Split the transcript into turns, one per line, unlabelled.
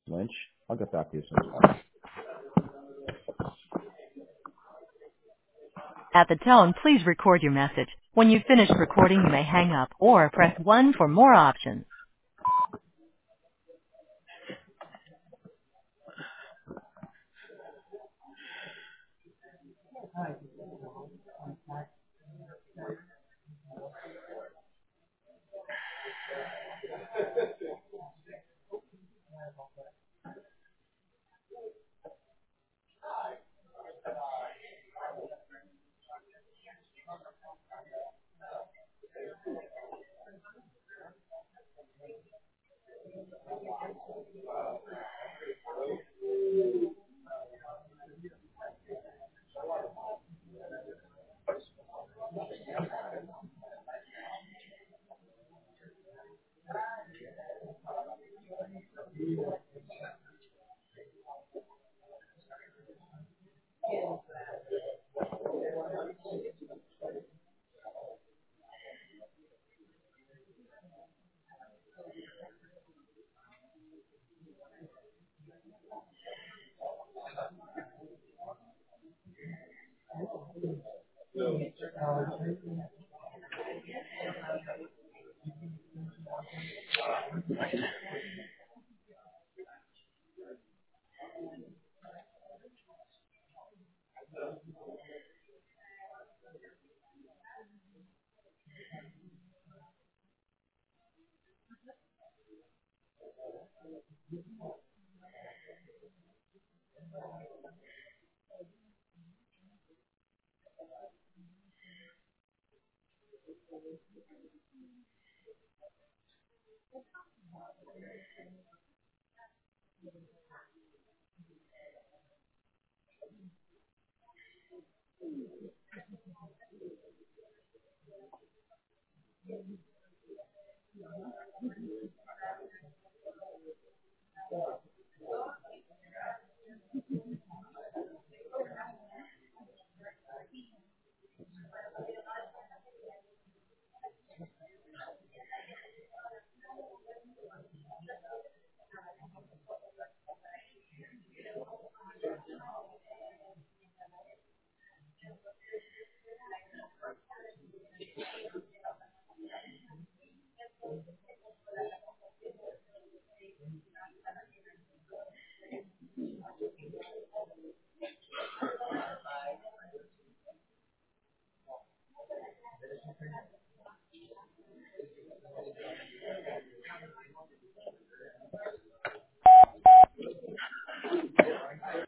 Lynch. I'll get back to you as soon as possible.
At the tone, please record your message. When you've finished recording, you may hang up or press 1 for more options.